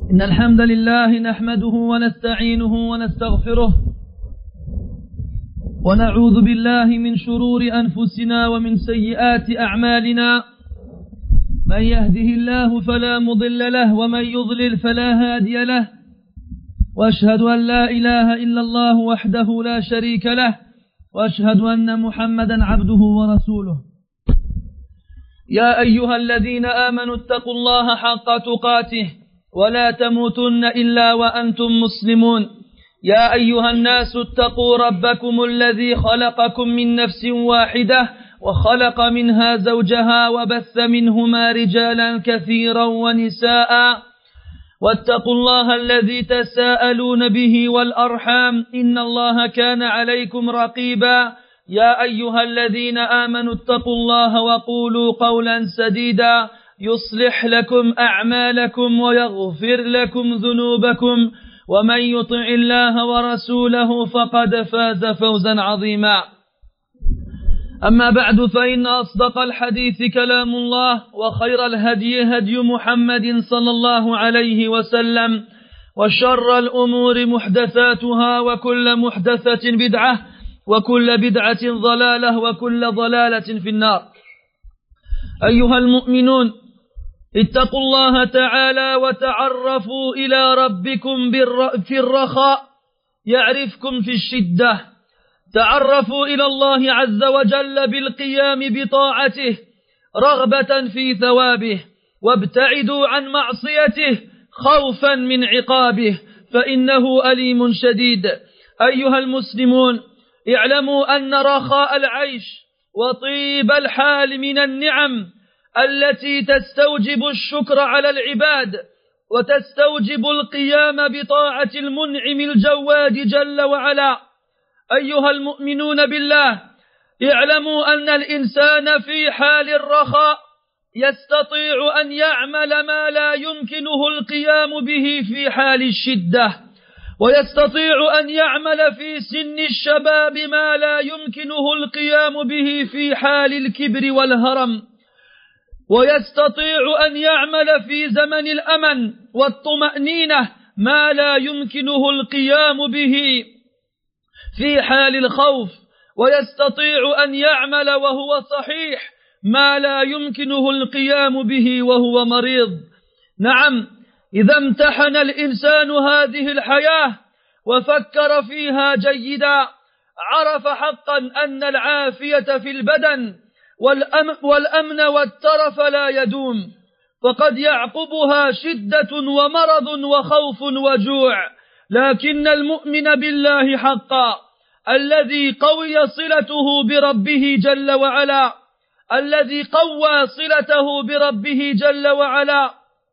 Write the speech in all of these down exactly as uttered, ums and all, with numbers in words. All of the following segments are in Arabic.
إن الحمد لله نحمده ونستعينه ونستغفره ونعوذ بالله من شرور أنفسنا ومن سيئات أعمالنا. من يهده الله فلا مضل له ومن يضلل فلا هادي له، وأشهد أن لا إله إلا الله وحده لا شريك له، وأشهد أن محمدا عبده ورسوله. يا أيها الذين آمنوا اتقوا الله حق تقاته ولا تموتن إلا وأنتم مسلمون. يا أيها الناس اتقوا ربكم الذي خلقكم من نفس واحدة وخلق منها زوجها وبث منهما رجالا كثيرا ونساء، واتقوا الله الذي تساءلون به والأرحام إن الله كان عليكم رقيبا. يا أيها الذين آمنوا اتقوا الله وقولوا قولا سديدا يصلح لكم أعمالكم ويغفر لكم ذنوبكم، ومن يطع الله ورسوله فقد فاز فوزا عظيما. أما بعد، فإن أصدق الحديث كلام الله، وخير الهدي هدي محمد صلى الله عليه وسلم، وشر الأمور محدثاتها، وكل محدثة بدعة، وكل بدعة ضلالة، وكل ضلالة في النار. أيها المؤمنون، اتقوا الله تعالى وتعرفوا إلى ربكم في الرخاء يعرفكم في الشدة. تعرفوا إلى الله عز وجل بالقيام بطاعته رغبة في ثوابه، وابتعدوا عن معصيته خوفا من عقابه، فإنه أليم شديد. أيها المسلمون، اعلموا أن رخاء العيش وطيب الحال من النعم التي تستوجب الشكر على العباد، وتستوجب القيام بطاعة المنعم الجواد جل وعلا. أيها المؤمنون بالله، اعلموا أن الإنسان في حال الرخاء يستطيع أن يعمل ما لا يمكنه القيام به في حال الشدة، ويستطيع أن يعمل في سن الشباب ما لا يمكنه القيام به في حال الكبر والهرم، ويستطيع أن يعمل في زمن الأمن والطمأنينة ما لا يمكنه القيام به في حال الخوف، ويستطيع أن يعمل وهو صحيح ما لا يمكنه القيام به وهو مريض. نعم، إذا امتحن الإنسان هذه الحياة وفكر فيها جيدا، عرف حقا أن العافية في البدن والأمن والترف لا يدوم، فقد يعقبها شدة ومرض وخوف وجوع. لكن المؤمن بالله حقا، الذي قوي صلته بربه جل وعلا، الذي قوى صلته بربه جل وعلا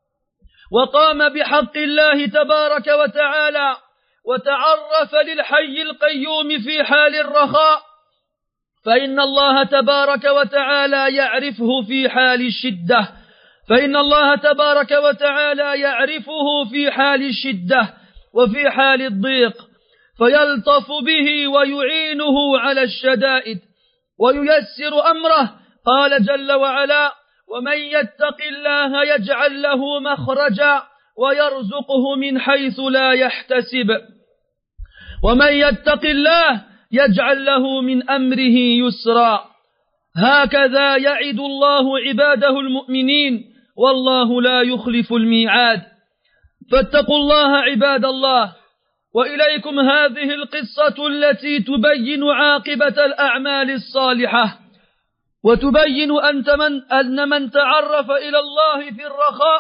وقام بحق الله تبارك وتعالى، وتعرف للحي القيوم في حال الرخاء، فإن الله تبارك وتعالى يعرفه في حال الشدة، فإن الله تبارك وتعالى يعرفه في حال الشدة وفي حال الضيق، فيلطف به ويعينه على الشدائد وييسر أمره. قال جل وعلا: ومن يتق الله يجعل له مخرجا ويرزقه من حيث لا يحتسب. ومن يتق الله يجعل له من أمره يسرا. هكذا يعد الله عباده المؤمنين، والله لا يخلف الميعاد. فاتقوا الله عباد الله. وإليكم هذه القصة التي تبين عاقبة الأعمال الصالحة، وتبين أن من تعرف إلى الله في الرخاء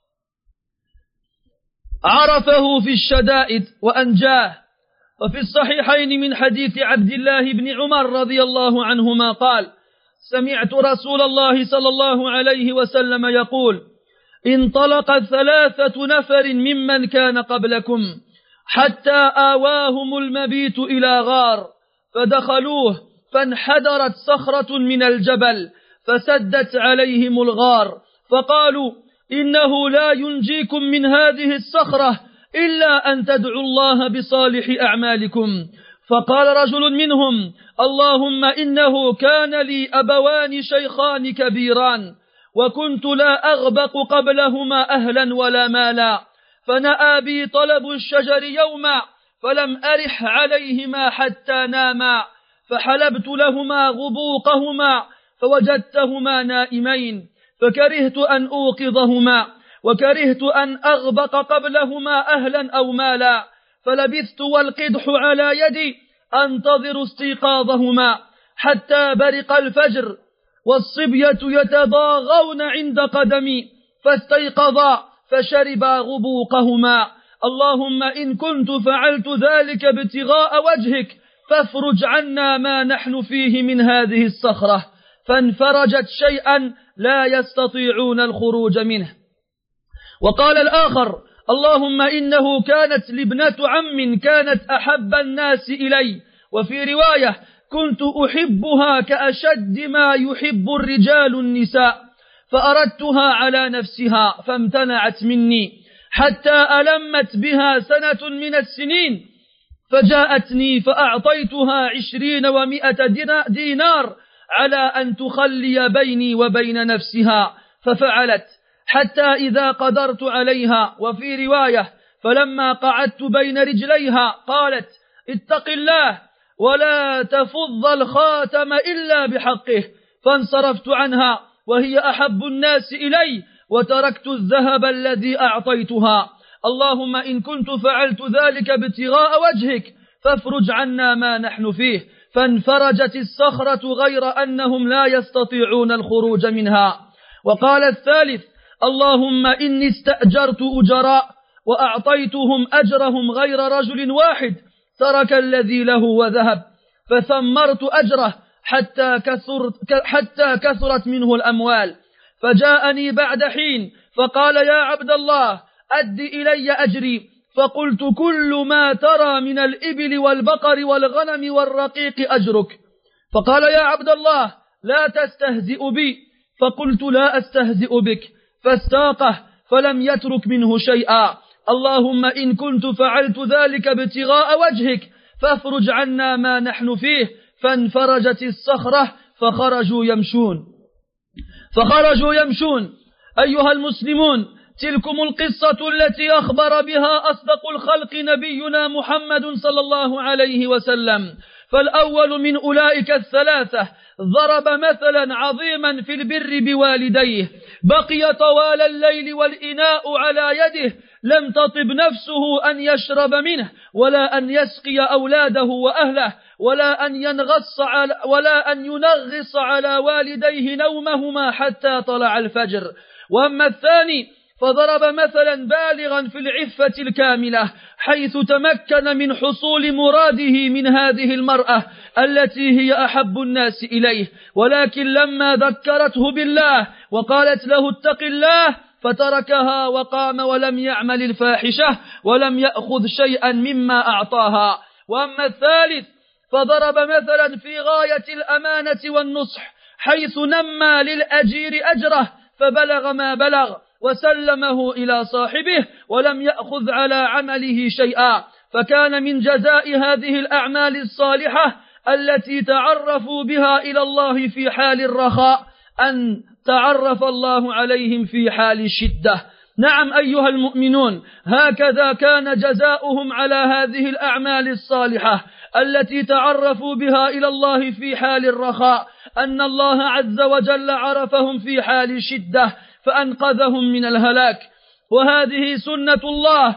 عرفه في الشدائد وأنجاه. وفي الصحيحين من حديث عبد الله بن عمر رضي الله عنهما قال: سمعت رسول الله صلى الله عليه وسلم يقول: انطلق ثلاثة نفر ممن كان قبلكم حتى آواهم المبيت إلى غار، فدخلوه فانحدرت صخرة من الجبل فسدت عليهم الغار، فقالوا: إنه لا ينجيكم من هذه الصخرة إلا أن تدعوا الله بصالح أعمالكم. فقال رجل منهم: اللهم إنه كان لي أبوان شيخان كبيران، وكنت لا أغبق قبلهما أهلا ولا مالا، فنأى بي طلب الشجر يوما فلم أرح عليهما حتى ناما، فحلبت لهما غبوقهما فوجدتهما نائمين، فكرهت أن أوقظهما، وكرهت أن أغبق قبلهما أهلا أو مالا، فلبثت والقدح على يدي أنتظر استيقاظهما حتى برق الفجر، والصبية يتضاغون عند قدمي، فاستيقظا فشربا غبوقهما. اللهم إن كنت فعلت ذلك ابتغاء وجهك فافرج عنا ما نحن فيه من هذه الصخرة، فانفرجت شيئا لا يستطيعون الخروج منه. وقال الآخر: اللهم إنه كانت لابنة عم كانت أحب الناس إلي، وفي رواية: كنت أحبها كأشد ما يحب الرجال النساء، فأردتها على نفسها فامتنعت مني، حتى ألمت بها سنة من السنين، فجاءتني فأعطيتها عشرين ومائة دينار على أن تخلي بيني وبين نفسها، ففعلت حتى إذا قدرت عليها. وفي رواية: فلما قعدت بين رجليها قالت: اتق الله ولا تفض الخاتم إلا بحقه، فانصرفت عنها وهي أحب الناس إلي، وتركت الذهب الذي أعطيتها. اللهم إن كنت فعلت ذلك ابتغاء وجهك فافرج عنا ما نحن فيه، فانفرجت الصخرة غير أنهم لا يستطيعون الخروج منها. وقال الثالث: اللهم إني استأجرت أجراء وأعطيتهم أجرهم غير رجل واحد ترك الذي له وذهب، فثمرت أجره حتى كثرت, حتى كثرت منه الأموال، فجاءني بعد حين فقال: يا عبد الله أد إلي أجري، فقلت: كل ما ترى من الإبل والبقر والغنم والرقيق أجرك. فقال: يا عبد الله لا تستهزئ بي، فقلت: لا أستهزئ بك، فاستاقه فلم يترك منه شيئا. اللهم إن كنت فعلت ذلك ابتغاء وجهك فافرج عنا ما نحن فيه، فانفرجت الصخرة فخرجوا يمشون فخرجوا يمشون أيها المسلمون، تلكم القصة التي أخبر بها أصدق الخلق نبينا محمد صلى الله عليه وسلم. فالأول من أولئك الثلاثة ضرب مثلا عظيما في البر بوالديه، بقي طوال الليل والإناء على يده، لم تطب نفسه أن يشرب منه ولا أن يسقي أولاده وأهله ولا أن ينغص على ولا أن ينغص على والديه نومهما حتى طلع الفجر. وأما الثاني فضرب مثلا بالغا في العفة الكاملة، حيث تمكن من حصول مراده من هذه المرأة التي هي أحب الناس إليه، ولكن لما ذكرته بالله وقالت له اتق الله فتركها وقام ولم يعمل الفاحشة ولم يأخذ شيئا مما أعطاها. وأما الثالث فضرب مثلا في غاية الأمانة والنصح، حيث نمى للأجير أجره فبلغ ما بلغ وسلمه إلى صاحبه ولم يأخذ على عمله شيئا، فكان من جزاء هذه الأعمال الصالحة التي تعرفوا بها إلى الله في حال الرخاء أن تعرف الله عليهم في حال الشدة. نعم أيها المؤمنون، هكذا كان جزاؤهم على هذه الأعمال الصالحة التي تعرفوا بها إلى الله في حال الرخاء، أن الله عز وجل عرفهم في حال الشدة فأنقذهم من الهلاك. وهذه سنة الله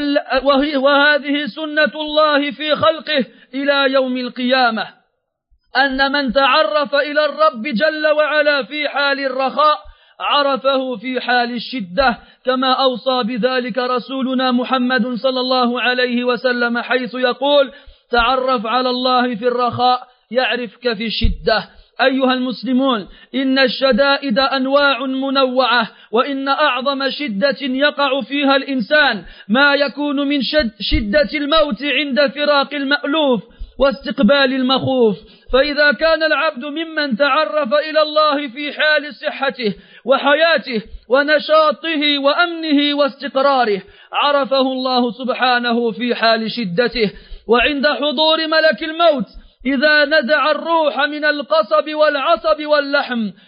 وهذه سنة الله في خلقه إلى يوم القيامة، أن من تعرف إلى الرب جل وعلا في حال الرخاء عرفه في حال الشدة، كما أوصى بذلك رسولنا محمد صلى الله عليه وسلم، حيث يقول: تعرف على الله في الرخاء يعرفك في الشدة. أيها المسلمون، إن الشدائد أنواع منوعة، وإن أعظم شدة يقع فيها الإنسان ما يكون من شد شدة الموت عند فراق المألوف واستقبال المخوف. فإذا كان العبد ممن تعرف إلى الله في حال صحته وحياته ونشاطه وأمنه واستقراره، عرفه الله سبحانه في حال شدته. وعند حضور ملك الموت إذا نزع الروح من القصب والعصب واللحم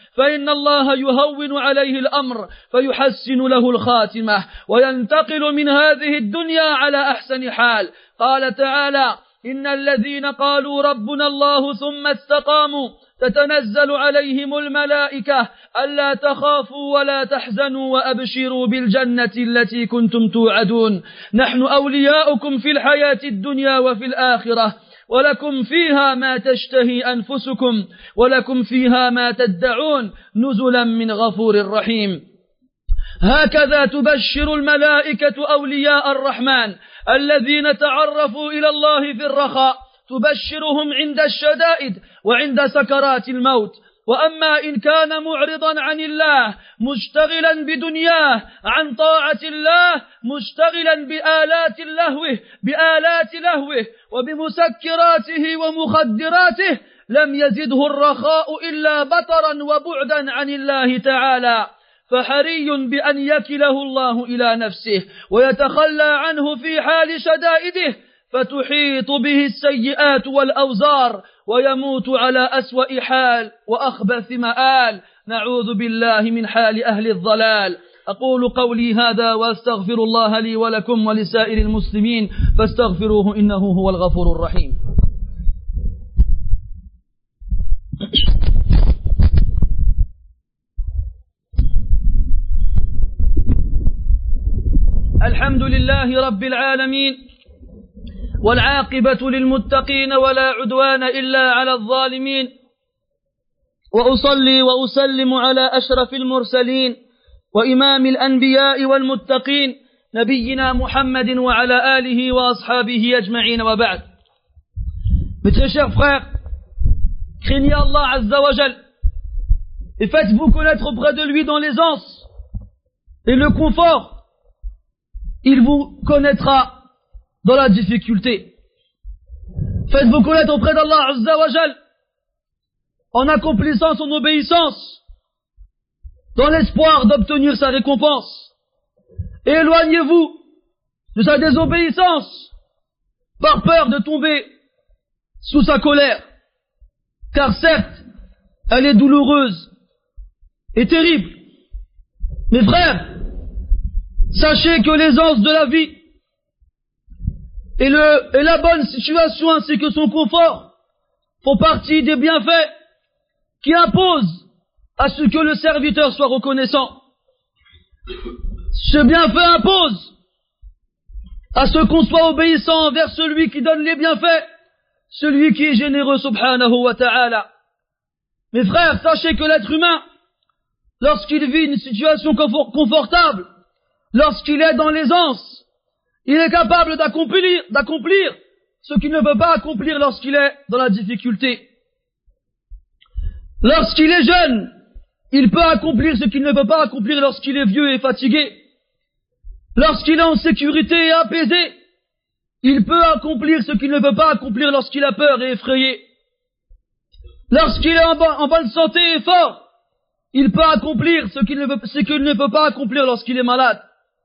فإن الله يهون عليه الأمر فيحسن له الخاتمة وينتقل من هذه الدنيا على أحسن حال. قال تعالى: إن الذين قالوا ربنا الله ثم استقاموا تتنزل عليهم الملائكة ألا تخافوا ولا تحزنوا وأبشروا بالجنة التي كنتم توعدون نحن أولياؤكم في الحياة الدنيا وفي الآخرة ولكم فيها ما تشتهي أنفسكم ولكم فيها ما تدعون نزلا من غفور رحيم. هكذا تبشر الملائكة أولياء الرحمن الذين تعرفوا إلى الله في الرخاء، تبشرهم عند الشدائد وعند سكرات الموت. وأما إن كان معرضا عن الله مشتغلا بدنياه عن طاعة الله مشتغلا بآلات لهوه بآلات لهوه وبمسكراته ومخدراته لم يزده الرخاء إلا بطرا وبعدا عن الله تعالى. فحري بأن يكله الله إلى نفسه ويتخلى عنه في حال شدائده فتحيط به السيئات والأوزار ويموت على أسوأ حال وأخبث مآل. نعوذ بالله من حال أهل الضلال. أقول قولي هذا وأستغفر الله لي ولكم ولسائر المسلمين فاستغفروه إنه هو الغفور الرحيم. الحمد لله رب العالمين والعاقبة للمتقين ولا عدوان إلا على الظالمين وأصلي وأسلم على أشرف المرسلين وإمام الأنبياء والمتقين نبينا محمد وعلى آله وأصحابه أجمعين وبعد. Mes très chers frères, craignez Allah Azza wa Jal et faites-vous connaître auprès de lui dans l'aisance et le confort. Il vous connaîtra dans la difficulté. Faites-vous connaître auprès d'Allah Azza wa Jal en accomplissant son obéissance dans l'espoir d'obtenir sa récompense. Et éloignez-vous de sa désobéissance par peur de tomber sous sa colère. Car certes, elle est douloureuse et terrible. Mes frères, sachez que l'aisance de la vie et, le, et la bonne situation ainsi que son confort font partie des bienfaits qui imposent à ce que le serviteur soit reconnaissant. Ce bienfait impose à ce qu'on soit obéissant envers celui qui donne les bienfaits, celui qui est généreux subhanahu wa ta'ala. Mes frères, sachez que l'être humain, lorsqu'il vit une situation confortable, lorsqu'il est dans l'aisance, il est capable d'accomplir, d'accomplir ce qu'il ne peut pas accomplir lorsqu'il est dans la difficulté. Lorsqu'il est jeune, il peut accomplir ce qu'il ne peut pas accomplir lorsqu'il est vieux et fatigué. Lorsqu'il est en sécurité et apaisé, il peut accomplir ce qu'il ne peut pas accomplir lorsqu'il a peur et effrayé. Lorsqu'il est en, bo- en bonne santé et fort, il peut accomplir ce qu'il ne peut, ce qu'il ne peut pas accomplir lorsqu'il est malade.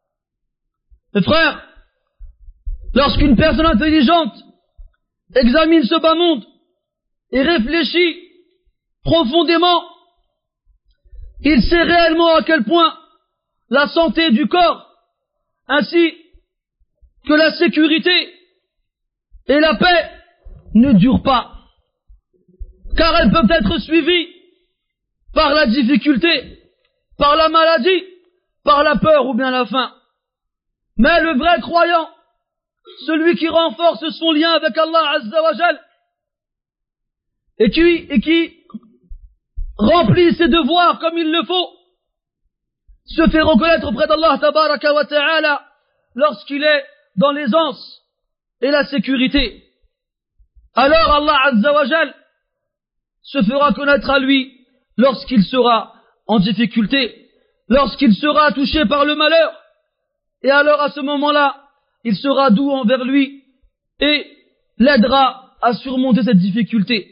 Mes frères, lorsqu'une personne intelligente examine ce bas monde et réfléchit profondément, il sait réellement à quel point la santé du corps, ainsi que la sécurité et la paix ne durent pas, car elles peuvent être suivies par la difficulté, par la maladie, par la peur ou bien la faim. Mais le vrai croyant, celui qui renforce son lien avec Allah Azza wa Jal et qui, et qui remplit ses devoirs comme il le faut, se fait reconnaître auprès d'Allah Tabaraka wa Ta'ala lorsqu'il est dans l'aisance et la sécurité. Alors Allah Azza wa Jal se fera connaître à lui lorsqu'il sera en difficulté, lorsqu'il sera touché par le malheur. Et alors à ce moment-là, il sera doux envers lui et l'aidera à surmonter cette difficulté.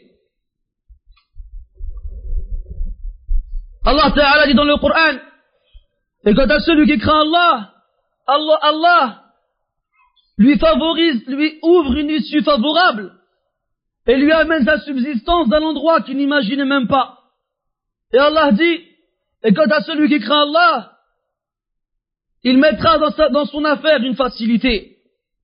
Allah Ta'ala dit dans le Coran, et quant à celui qui craint Allah, Allah, Allah lui favorise, lui ouvre une issue favorable et lui amène sa subsistance d'un endroit qu'il n'imaginait même pas. Et Allah dit, et quant à celui qui craint Allah, il mettra dans, sa, dans son affaire une facilité.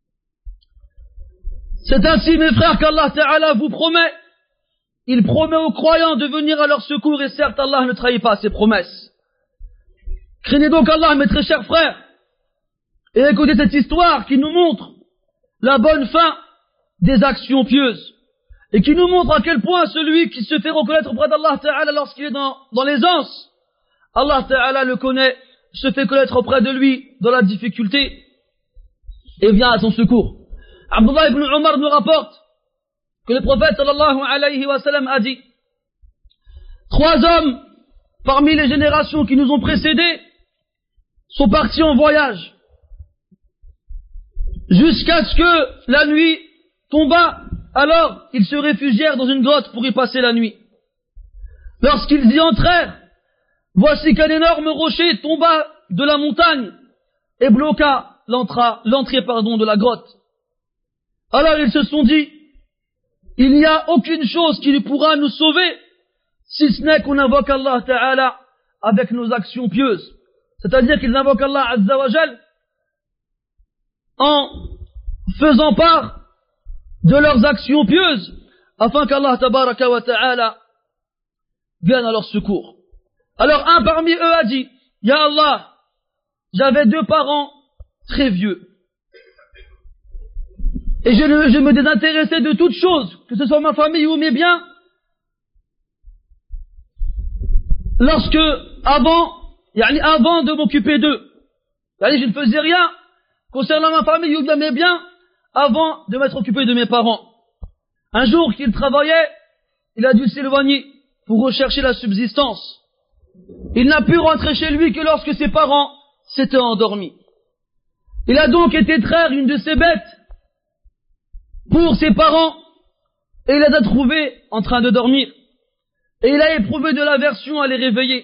C'est ainsi, mes frères, qu'Allah Ta'ala vous promet. Il promet aux croyants de venir à leur secours, et certes, Allah ne trahit pas ses promesses. Craignez donc Allah, mes très chers frères, et écoutez cette histoire qui nous montre la bonne fin des actions pieuses, et qui nous montre à quel point celui qui se fait reconnaître auprès d'Allah Ta'ala lorsqu'il est dans, dans l'aisance, Allah Ta'ala le connaît, se fait connaître auprès de lui dans la difficulté, et vient à son secours. Abdullah ibn Umar nous rapporte que le prophète sallallahu alayhi wa sallam a dit, trois hommes parmi les générations qui nous ont précédés sont partis en voyage jusqu'à ce que la nuit tomba. Alors ils se réfugièrent dans une grotte pour y passer la nuit. Lorsqu'ils y entrèrent, voici qu'un énorme rocher tomba de la montagne et bloqua l'entrée pardon, de la grotte. Alors ils se sont dit, il n'y a aucune chose qui pourra nous sauver, si ce n'est qu'on invoque Allah Ta'ala avec nos actions pieuses. C'est-à-dire qu'ils invoquent Allah Azza wa Jal en faisant part de leurs actions pieuses, afin qu'Allah Tabaraka wa Ta'ala vienne à leur secours. Alors un parmi eux a dit, Ya Allah, j'avais deux parents très vieux. Et je, je me désintéressais de toutes choses, que ce soit ma famille ou mes biens, lorsque, avant, yani avant de m'occuper d'eux, yani je ne faisais rien concernant ma famille ou bien mes biens, avant de m'être occupé de mes parents. Un jour qu'il travaillait, il a dû s'éloigner pour rechercher la subsistance. Il n'a pu rentrer chez lui que lorsque ses parents s'étaient endormis. Il a donc été traire une de ses bêtes pour ses parents, et il les a trouvés en train de dormir. Et il a éprouvé de l'aversion à les réveiller.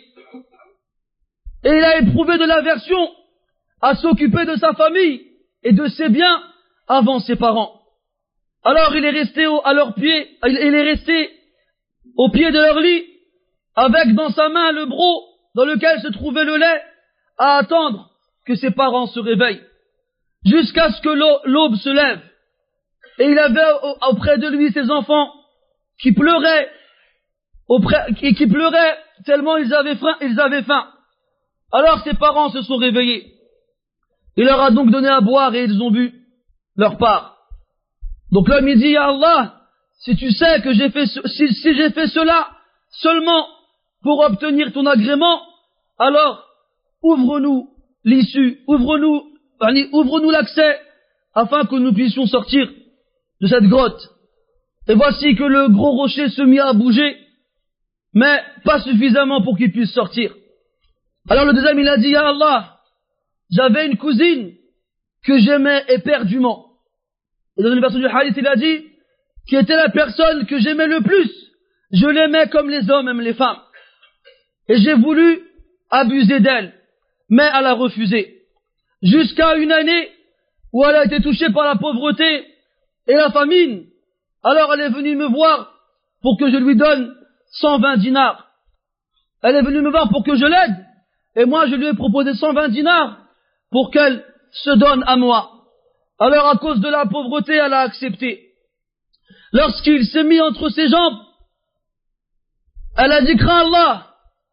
Et il a éprouvé de l'aversion à s'occuper de sa famille et de ses biens avant ses parents. Alors il est resté au, à leurs pieds, il est resté au pied de leur lit, avec dans sa main le broc dans lequel se trouvait le lait, à attendre que ses parents se réveillent, jusqu'à ce que l'aube se lève. Et il avait auprès de lui ses enfants qui pleuraient, auprès, qui, qui pleuraient tellement ils avaient faim, ils avaient faim. Alors ses parents se sont réveillés. Il leur a donc donné à boire et ils ont bu leur part. Donc l'homme il dit, Ya Allah, si tu sais que j'ai fait, ce, si, si j'ai fait cela seulement pour obtenir ton agrément, alors ouvre-nous l'issue, ouvre-nous, ouvre-nous l'accès afin que nous puissions sortir de cette grotte. Et voici que le gros rocher se mit à bouger, mais pas suffisamment pour qu'il puisse sortir. Alors le deuxième il a dit, Ya Allah, j'avais une cousine que j'aimais éperdument. Et dans une version du hadith il a dit, qui était la personne que j'aimais le plus. Je l'aimais comme les hommes aiment les femmes. Et j'ai voulu abuser d'elle, mais elle a refusé. Jusqu'à une année où elle a été touchée par la pauvreté et la famine. Alors elle est venue me voir pour que je lui donne cent vingt dinars. Elle est venue me voir pour que je l'aide. Et moi je lui ai proposé cent vingt dinars pour qu'elle se donne à moi. Alors à cause de la pauvreté, elle a accepté. Lorsqu'il s'est mis entre ses jambes, elle a dit, crains Allah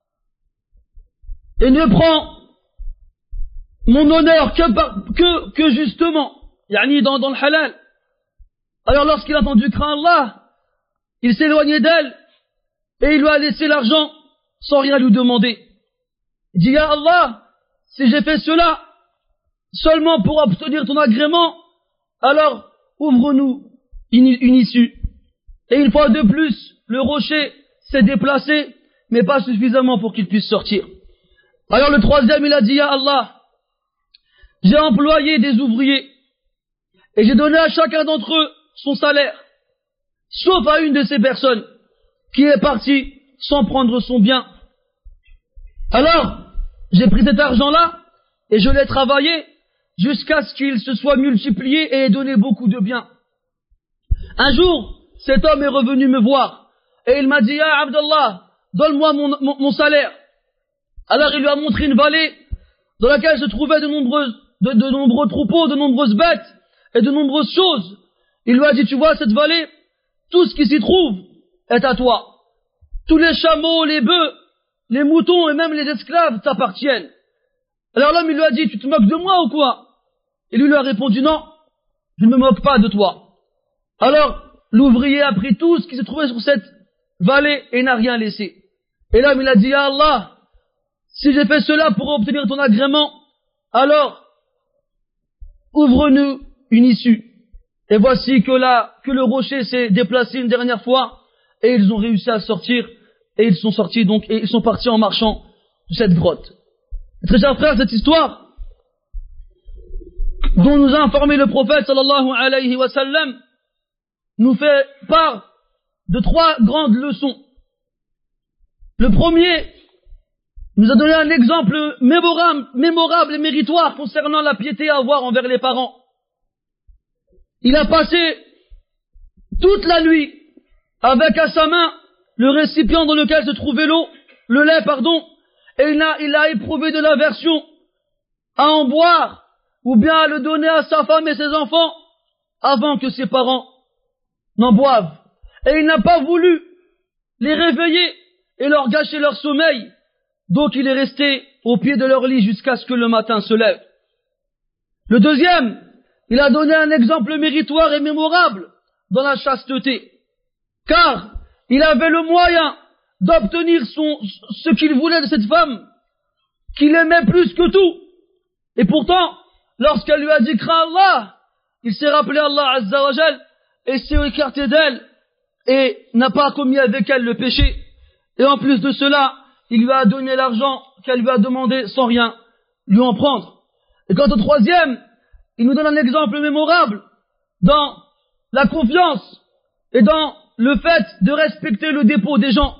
et ne prends mon honneur que, par, que, que justement, yani dans, dans le halal. Alors lorsqu'il a entendu crains Allah, il s'est éloigné d'elle et il lui a laissé l'argent sans rien lui demander. Il dit, Ya Allah, si j'ai fait cela seulement pour obtenir ton agrément, alors ouvre-nous une, une issue. Et une fois de plus, le rocher s'est déplacé, mais pas suffisamment pour qu'il puisse sortir. Alors le troisième, il a dit, Ya Allah, j'ai employé des ouvriers et j'ai donné à chacun d'entre eux son salaire, sauf à une de ces personnes qui est partie sans prendre son bien. Alors, j'ai pris cet argent-là et je l'ai travaillé jusqu'à ce qu'il se soit multiplié et ait donné beaucoup de biens. Un jour, cet homme est revenu me voir et il m'a dit, Ya Abdallah, donne-moi mon, mon, mon salaire. Alors il lui a montré une vallée dans laquelle se trouvaient de nombreuses, de, de nombreux troupeaux, de nombreuses bêtes et de nombreuses choses. Il lui a dit, tu vois cette vallée, tout ce qui s'y trouve est à toi. Tous les chameaux, les bœufs, les moutons et même les esclaves t'appartiennent. Alors l'homme il lui a dit, tu te moques de moi ou quoi? Et lui lui a répondu, non, je ne me moque pas de toi. Alors l'ouvrier a pris tout ce qui se trouvait sur cette vallée et n'a rien laissé. Et l'homme il a dit, ya Allah, si j'ai fait cela pour obtenir ton agrément, alors ouvre-nous une issue. Et voici que là, que le rocher s'est déplacé une dernière fois, et ils ont réussi à sortir, et ils sont sortis donc, et ils sont partis en marchant de cette grotte. Et très chers frères, cette histoire, dont nous a informé le prophète sallallahu alayhi wa sallam, nous fait part de trois grandes leçons. Le premier nous a donné un exemple mémorable, mémorable et méritoire concernant la piété à avoir envers les parents. Il a passé toute la nuit avec à sa main le récipient dans lequel se trouvait l'eau, le lait, pardon, et il a, il a éprouvé de l'aversion à en boire ou bien à le donner à sa femme et ses enfants avant que ses parents n'en boivent. Et il n'a pas voulu les réveiller et leur gâcher leur sommeil, donc il est resté au pied de leur lit jusqu'à ce que le matin se lève. Le deuxième, il a donné un exemple méritoire et mémorable dans la chasteté, car il avait le moyen d'obtenir son, ce qu'il voulait de cette femme, qu'il aimait plus que tout. Et pourtant, lorsqu'elle lui a dit « Crains Allah », il s'est rappelé Allah Azza wa Jal et s'est écarté d'elle et n'a pas commis avec elle le péché. Et en plus de cela, il lui a donné l'argent qu'elle lui a demandé sans rien lui en prendre. Et quant au troisième, il nous donne un exemple mémorable dans la confiance et dans le fait de respecter le dépôt des gens.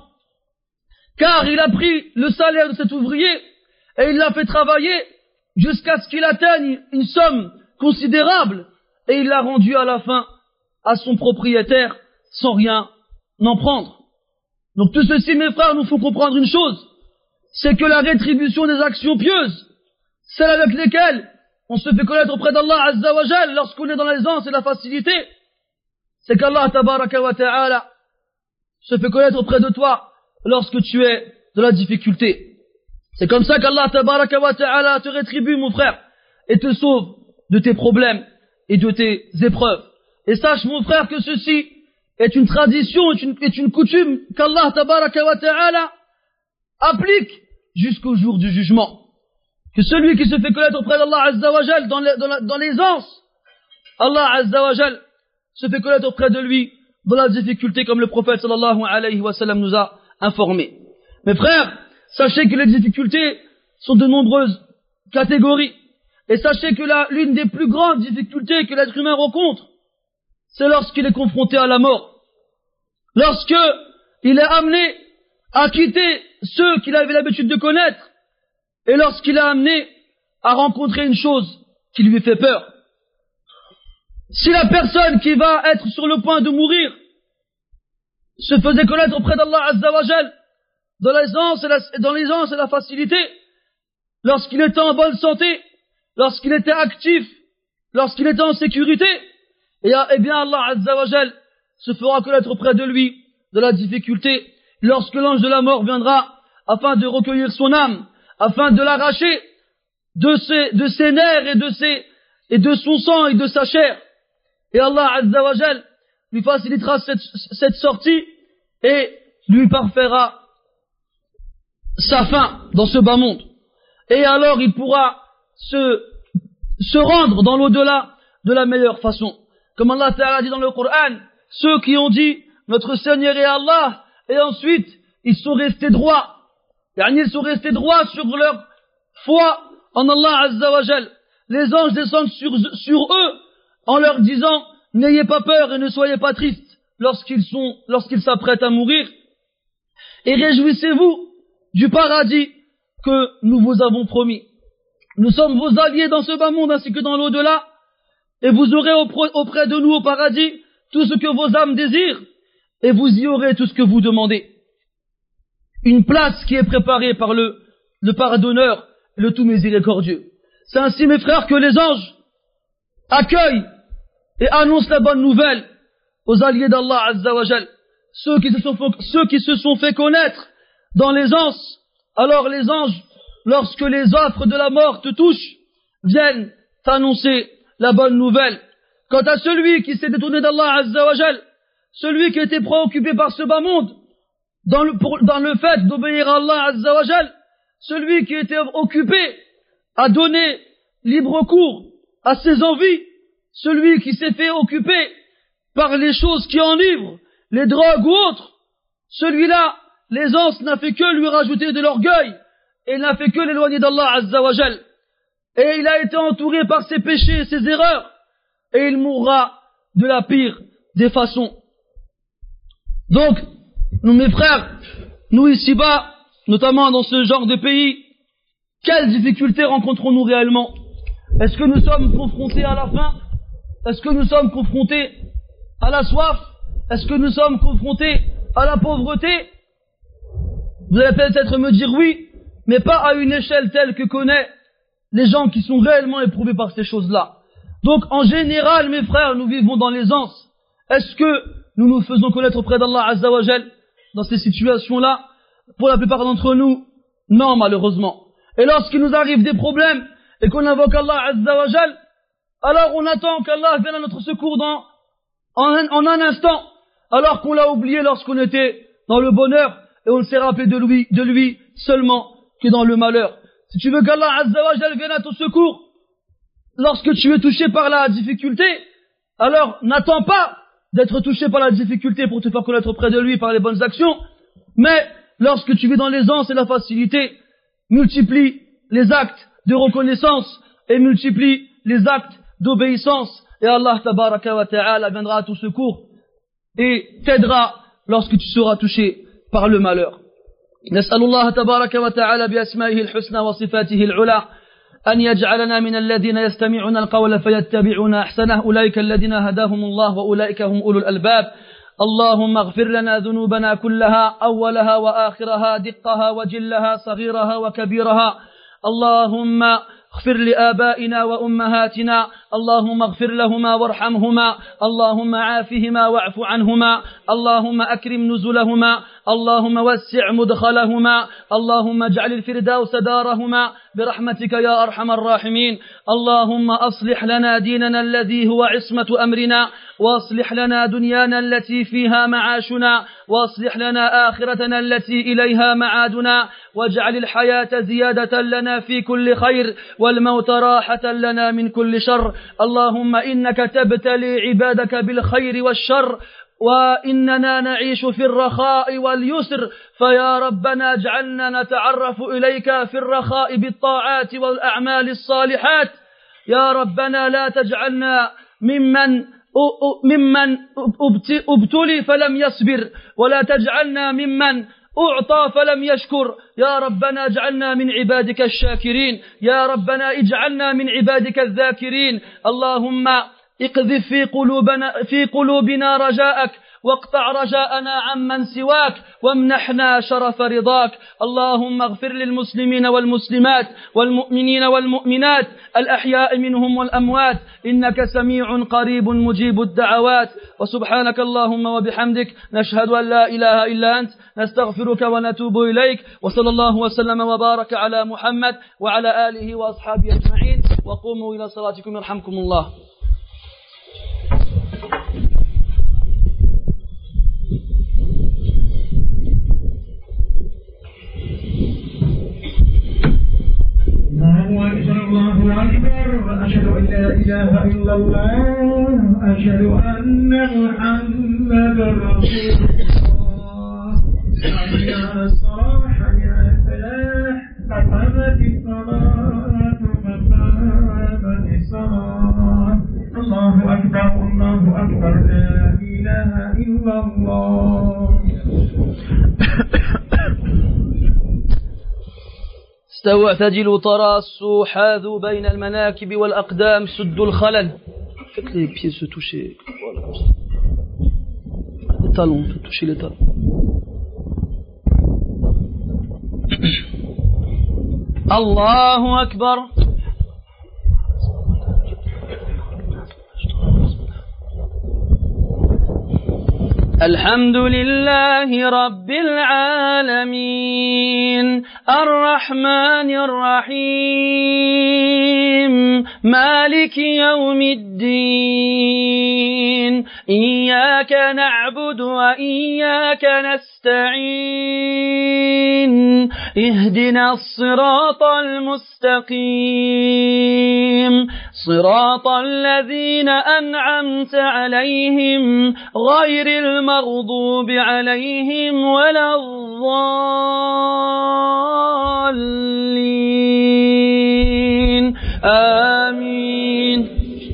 Car il a pris le salaire de cet ouvrier et il l'a fait travailler jusqu'à ce qu'il atteigne une somme considérable et il l'a rendu à la fin à son propriétaire sans rien en prendre. Donc tout ceci, mes frères, nous faut comprendre une chose, c'est que la rétribution des actions pieuses, celles avec lesquelles on se fait connaître auprès d'Allah Azza wa Jal lorsqu'on est dans l'aisance et la facilité, c'est qu'Allah Tabaraka wa Ta'ala se fait connaître auprès de toi lorsque tu es dans la difficulté. C'est comme ça qu'Allah Tabaraka wa Ta'ala te rétribue, mon frère, et te sauve de tes problèmes et de tes épreuves. Et sache, mon frère, que ceci est une tradition, est une, est une coutume qu'Allah Tabaraka wa Ta'ala applique jusqu'au jour du jugement. Que celui qui se fait connaître auprès d'Allah Azza wa Jal dans, les, dans, la, dans l'aisance, Allah Azza wa Jal se fait connaître auprès de lui dans la difficulté, comme le prophète sallallahu alayhi wa sallam nous a informé. Mes frères, sachez que les difficultés sont de nombreuses catégories. Et sachez que la, l'une des plus grandes difficultés que l'être humain rencontre, c'est lorsqu'il est confronté à la mort. Lorsque il est amené à quitter ceux qu'il avait l'habitude de connaître, et lorsqu'il est amené à rencontrer une chose qui lui fait peur. Si la personne qui va être sur le point de mourir se faisait connaître auprès d'Allah Azza wa Jal dans l'aisance et la, dans l'aisance et la facilité, lorsqu'il était en bonne santé, lorsqu'il était actif, lorsqu'il était en sécurité, et, eh bien Allah Azza wa Jal se fera connaître auprès de lui de la difficulté lorsque l'ange de la mort viendra afin de recueillir son âme, afin de l'arracher de ses, de ses nerfs et de ses, et de son sang et de sa chair. Et Allah Azza wa Jal lui facilitera cette, cette sortie et lui parfaira sa fin dans ce bas monde. Et alors il pourra se, se rendre dans l'au-delà de la meilleure façon. Comme Allah Ta'ala dit dans le Coran, ceux qui ont dit notre Seigneur est Allah, et ensuite ils sont restés droits. Ils sont restés droits sur leur foi en Allah Azza wa Jal. Les anges descendent sur, sur eux en leur disant n'ayez pas peur et ne soyez pas tristes lorsqu'ils sont, lorsqu'ils s'apprêtent à mourir. Et réjouissez-vous du paradis que nous vous avons promis. Nous sommes vos alliés dans ce bas monde ainsi que dans l'au-delà, et vous aurez auprès de nous au paradis tout ce que vos âmes désirent, et vous y aurez tout ce que vous demandez. une place qui est préparée par le, le pardonneur, le tout miséricordieux. C'est ainsi, mes frères, que les anges accueillent et annoncent la bonne nouvelle aux alliés d'Allah Azza wa Jal, ceux qui se sont, ceux qui se sont fait connaître dans l'aisance. Alors les anges, lorsque les offres de la mort te touchent, viennent t'annoncer la bonne nouvelle. Quant à celui qui s'est détourné d'Allah Azza wa Jal, celui qui était préoccupé par ce bas monde, dans le, pour, dans le fait d'obéir à Allah Azza wa Jal, celui qui était occupé à donner libre cours à ses envies, celui qui s'est fait occuper par les choses qui enivrent, les drogues ou autres, celui-là, l'aisance n'a fait que lui rajouter de l'orgueil, et n'a fait que l'éloigner d'Allah Azza wa Jal. Et il a été entouré par ses péchés et ses erreurs, et il mourra de la pire des façons. Donc, nous mes frères, nous ici-bas, notamment dans ce genre de pays, quelles difficultés rencontrons-nous réellement? Est-ce que nous sommes confrontés à la faim? Est-ce que nous sommes confrontés à la soif? Est-ce que nous sommes confrontés à la pauvreté? Vous allez peut-être me dire oui, mais pas à une échelle telle que connaissent les gens qui sont réellement éprouvés par ces choses-là. Donc, en général, mes frères, nous vivons dans l'aisance. Est-ce que nous nous faisons connaître auprès d'Allah Azza wa Jal dans ces situations-là? Pour la plupart d'entre nous, non, malheureusement. Et lorsqu'il nous arrive des problèmes et qu'on invoque Allah Azza wa Jal, alors on attend qu'Allah vienne à notre secours dans, en, un, en un instant, alors qu'on l'a oublié lorsqu'on était dans le bonheur et on ne s'est rappelé de lui, de lui seulement que dans le malheur. Si tu veux qu'Allah Azza wa Jal vienne à ton secours lorsque tu es touché par la difficulté, alors n'attends pas d'être touché par la difficulté pour te faire connaître auprès de lui par les bonnes actions, mais lorsque tu vis dans l'aisance et la facilité, multiplie les actes de reconnaissance et multiplie les actes d'obéissance, et Allah tabaraka wa ta'ala viendra à ton secours et t'aidera lorsque tu seras touché par le malheur. نسأل الله تبارك وتعالى بأسمائه الحسنى وصفاته العلى أن يجعلنا من الذين يستمعون القول فيتبعون أحسنه أولئك الذين هداهم الله وأولئك هم أولو الألباب. اللهم اغفر لنا ذنوبنا كلها أولها وآخرها دقها وجلها صغيرها وكبيرها. اللهم اغفر لآبائنا وأمهاتنا، اللهم اغفر لهما وارحمهما، اللهم عافهما واعف عنهما، اللهم أكرم نزلهما، اللهم وسع مدخلهما، اللهم اجعل الفردوس دارهما برحمتك يا أرحم الراحمين. اللهم أصلح لنا ديننا الذي هو عصمة أمرنا، واصلح لنا دنيانا التي فيها معاشنا، واصلح لنا آخرتنا التي إليها معادنا، واجعل الحياة زيادة لنا في كل خير والموت راحة لنا من كل شر. اللهم إنك تبتلي عبادك بالخير والشر، وإننا نعيش في الرخاء واليسر، فيا ربنا اجعلنا نتعرف إليك في الرخاء بالطاعات والأعمال الصالحات. يا ربنا لا تجعلنا ممن ممن ابتلي فلم يصبر، ولا تجعلنا ممن أعطى فلم يشكر. يا ربنا اجعلنا من عبادك الشاكرين، يا ربنا اجعلنا من عبادك الذاكرين. اللهم اقذف في قلوبنا في قلوبنا رجاءك، واقطع رجاءنا عمن سواك، وامنحنا شرف رضاك. اللهم اغفر للمسلمين والمسلمات والمؤمنين والمؤمنات الأحياء منهم والأموات، إنك سميع قريب مجيب الدعوات. وسبحانك اللهم وبحمدك نشهد أن لا إله إلا أنت، نستغفرك ونتوب إليك. وصلى الله وسلم وبارك على محمد وعلى آله وأصحابه أجمعين. وقوموا إلى صلاتكم يرحمكم الله. الله أكبر، وأشهد أن لا إله إلا الله، أشهد أن محمدا رسول الله. حي على الصلاة، حي على الفلاح، قد قامت الصلاة، قد قامت الصلاة. الله أكبر، الله أكبر، لا إله إلا الله. استووا اعتدلوا تراصوا حاذوا بين المناكب والأقدام سدوا الخلل. Faites les pieds se toucher. Voilà. Les talons, toucher les talons. الله أكبر. الحمد لله رب العالمين الرحمن الرحيم مالك يوم الدين إياك نعبد وإياك نستعين اهدنا الصراط المستقيم صراط الذين أنعمت عليهم غير المغضوب عليهم ولا الضالين آمين.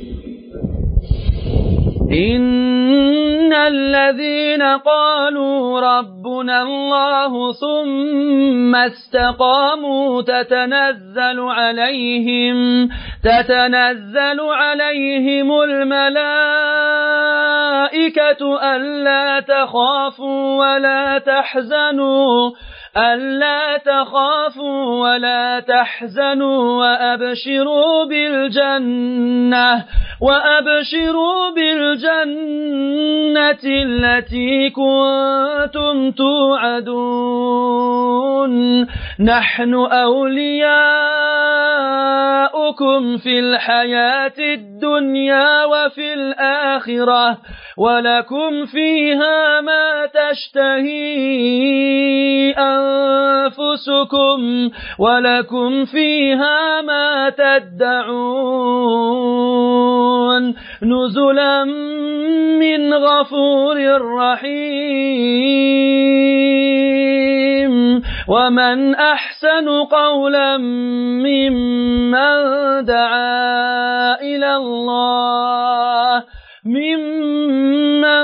إن الذين قالوا ربنا الله ثم استقاموا تتنزل عليهم تتنزل عليهم الملائكة ألا تخافوا ولا تحزنوا ألا تخافوا ولا تحزنوا وأبشروا بالجنة وأبشروا بالجنة التي كنتم توعدون نحن أولياؤكم في الحياة الدنيا وفي الآخرة ولكم فيها ما تشتهي أنفسكم ولكم فيها ما تدعون نزلا من غفور رحيم. ومن أحسن قولا ممن دعا إلى الله ممن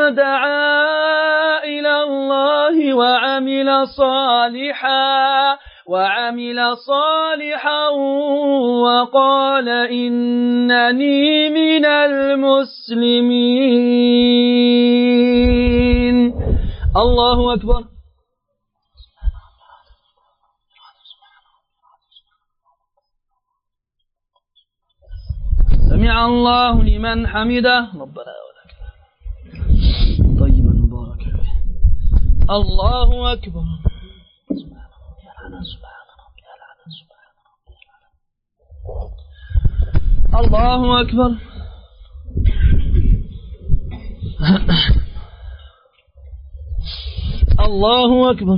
دعا إلى الله وعمل صالحا وعمل صالحا وقال إنني من المسلمين. الله أكبر. سمع الله لمن حمده ربنا ولك طيبا مباركا به. الله أكبر. الله أكبر. الله أكبر.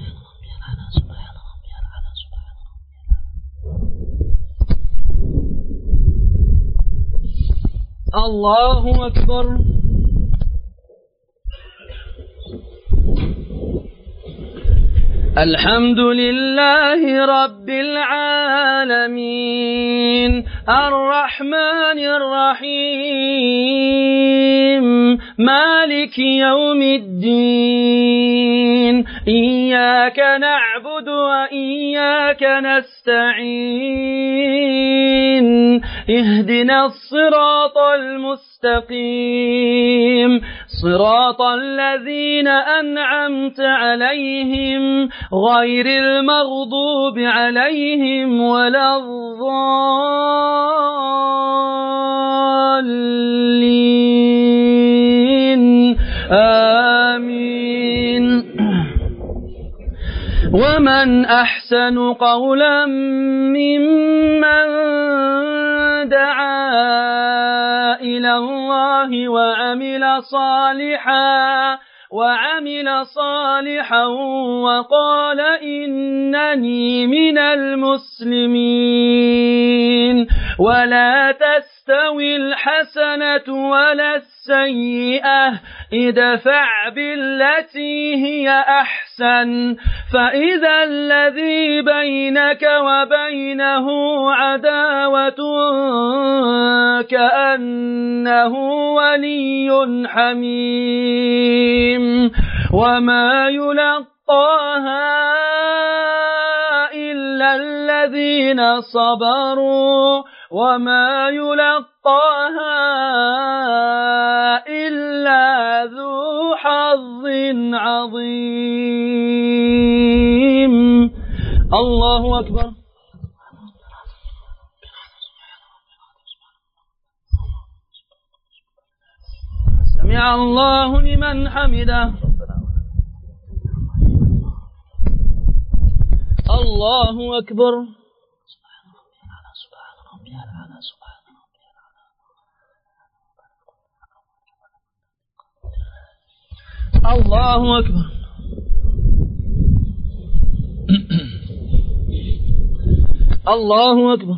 الله أكبر. الحمد لله رب العالمين الرحمن الرحيم مالك يوم الدين إياك نعبد وإياك نستعين اهدنا الصراط المستقيم صراط الذين أنعمت عليهم غير المغضوب عليهم ولا الضالين آمين. ومن أحسن قولا ممن دعا إلى الله وعمل صالحا وعمل صالحا وقال إنني من المسلمين. ولا تستوي الحسنة ولا السيئة ادفع بالتي هي أحسن فإذا الذي بينك وبينه عداوة كأنه ولي حميم. وما يلقاها إلا الذين صبروا وما يلقاها إلا ذو حظ عظيم. الله أكبر. سمع الله لمن حمده الله أكبر الله أكبر الله أكبر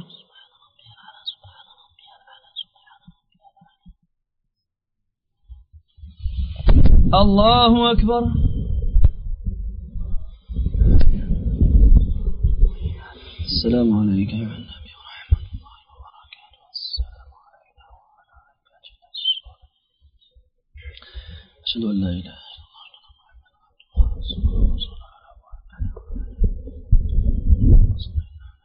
الله أكبر السلام عليك يا النبي ورحمة الله وبركاته السلام علينا وعلى عباد الصالحين أشهد أن لا إله إلا الله محمد رسول الله صلى الله عليه وسلم.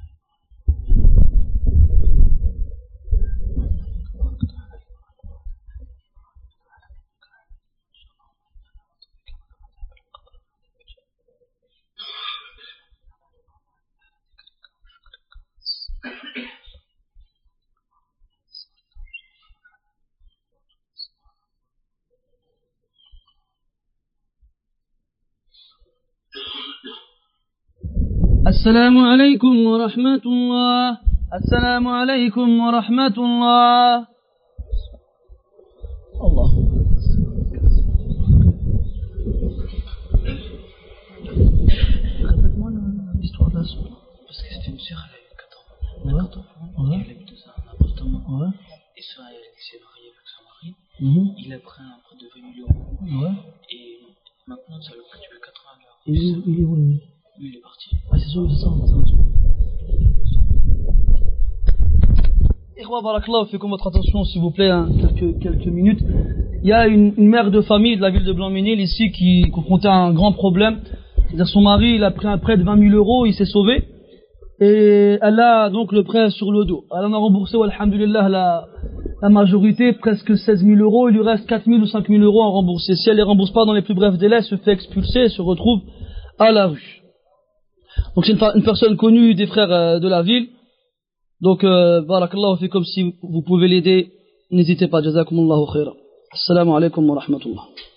السلام عليكم ورحمة الله السلام عليكم ورحمة الله الله Répète-moi l'histoire de la soeur. Parce que c'était une sœur, elle avait quatorze ans. Elle habitait dans un appartement. Ouais. Et ça, elle s'est mariée avec son mari. Mm-hmm. Il a pris un prêt de vingt mille euros. Ouais. Et maintenant, ça lui coûte depuis quatre-vingts euros. Il est, il est où lui? Lui, il est parti. Ah, c'est sûr, c'est ça. Ikhwa, barakallahu fikum, votre attention, s'il vous plaît, hein, quelques, quelques minutes. Il y a une, une mère de famille de la ville de Blanc-Ménil ici qui confrontait un grand problème. C'est-à-dire son mari, il a pris un prêt de vingt mille euros, il s'est sauvé. Et elle a donc le prêt sur le dos. Elle en a remboursé, alhamdulillah, la, la majorité, presque seize mille euros. Il lui reste quatre mille ou cinq mille euros à rembourser. Si elle ne les rembourse pas dans les plus brefs délais, elle se fait expulser et se retrouve à la rue. Donc c'est une, une personne connue des frères euh, de la ville. Donc, euh, barakallahu fikum, si vous pouvez l'aider, n'hésitez pas. Jazakumullahu khaira. Assalamu alaikum wa rahmatullah.